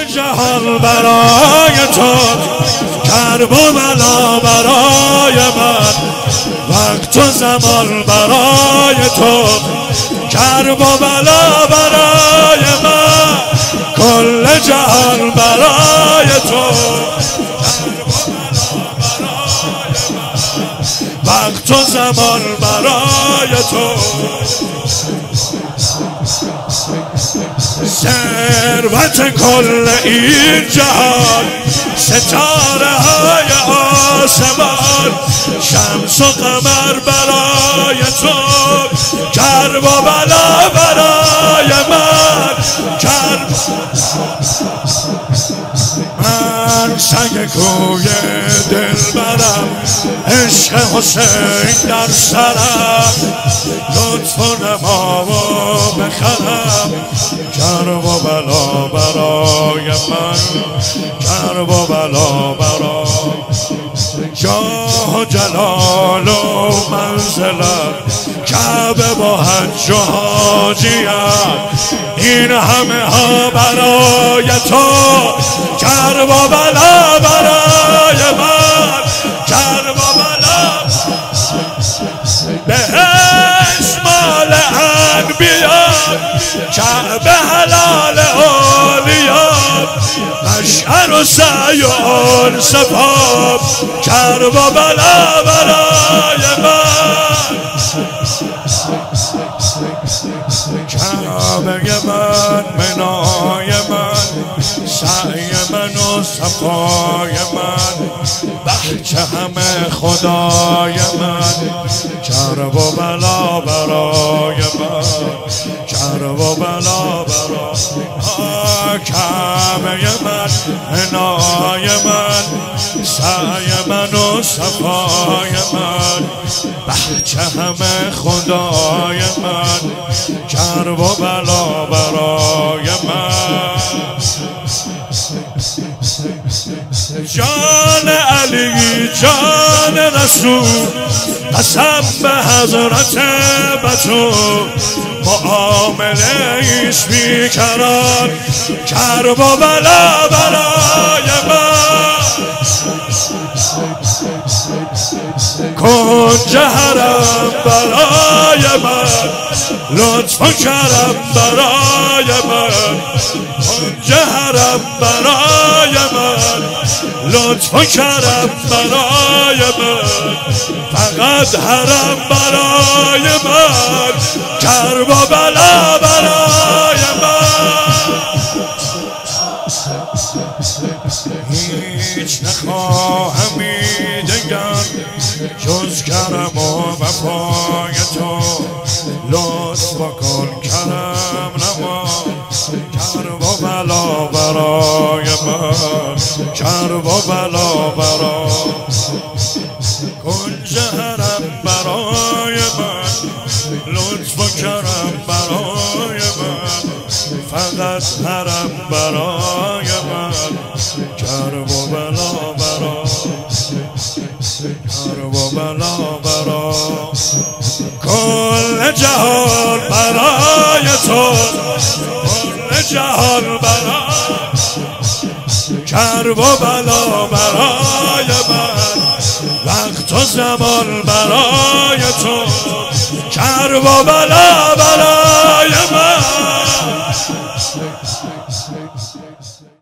جهان برای تو، کرب و بلا برای من، وقت و زمان برای تو، کرب و بلا برای من، کل جهان برای تو، وقت و زمان برای تو. ثروت کل این جهان، ستاره های آسمان، شمس و قمر برای تو، کرب و بلا برای من، کرب من سگ کوی دلبرم، عشق حسین در سرم، لطف و نما و بخرم، کرب و بلا برای من، کرب و بلا برای جاه و جلال و منزلت، کعبه با حج و حاجیت، این همه ها برای تو، کرب و بلا برای من، کرب و بلا بهش مال انبیاء، کعبه حلال اولیاء، مشعر و سعی و انصفاب، کرب و بلا برای من، کعبه من، منای من، سعی من و صفای من، بخش همه خدای من، کرب و بلا برای من، کرب و بلا برای من، کعبه من، منای من، سعی من و صفای من، بخش همه خدای من، کرب و بلا برای من. جان علی، جان رسول، قسم به حضرت بتول، معامله ایش بیکران، کرب و بلا برای من، کنج حرم برای من، لطف و کرم برای من، کنج حرم برای من، لطف و کرم برای من، فقط حرم برای من، کرب و بلا برای من. هیچ نخواهم دیگر جز کرم و وفای تو، لطف کن کرم نما، کرب و بلا برای من، کرب و بلا برای کنج حرم برای من، لطف و کرم برای من، فقط حرم برای من، کرب و بلا برای، کرب و بلا برای کل جهان برای تو، کل جهان برای، کرب و بلا برای من، وقت و زمان برای تو، کرب و بلا برای من.